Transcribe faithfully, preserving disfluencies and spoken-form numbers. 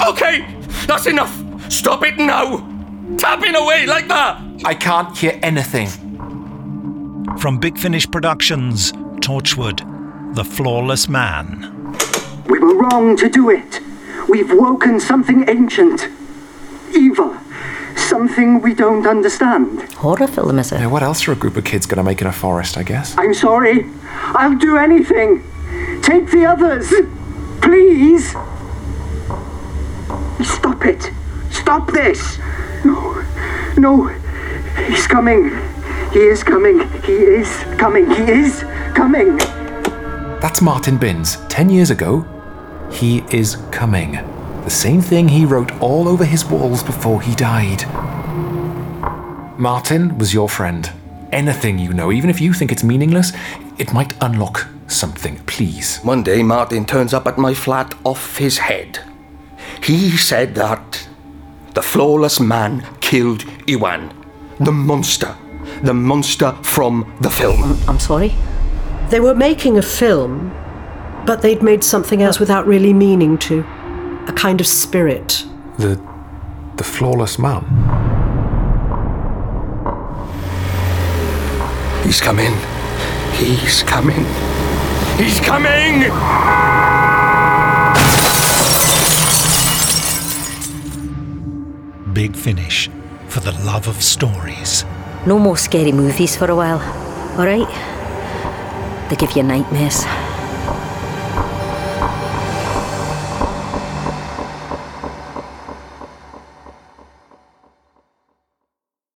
Okay, that's enough. Stop it now. Tapping away like that. I can't hear anything. From Big Finish Productions, Torchwood, The Flawless Man. We were wrong to do it. We've woken something ancient. Evil. Something we don't understand. Horror film, is it? Yeah, what else are a group of kids gonna make in a forest, I guess? I'm sorry. I'll do anything. Take the others. Please. Stop it. Stop this. No. No. He's coming. He is coming. He is coming. He is coming. That's Martin Binns. Ten years ago, he is coming. The same thing he wrote all over his walls before he died. Martin was your friend. Anything you know, even if you think it's meaningless, it might unlock something, please. One day, Martin turns up at my flat off his head. He said that the Flawless Man killed Iwan. The monster. The monster from the film. I'm sorry? They were making a film, but they'd made something else without really meaning to. A kind of spirit. The... the Flawless Man? He's coming. He's coming. He's coming! Big Finish, for the love of stories. No more scary movies for a while, alright? They give you nightmares.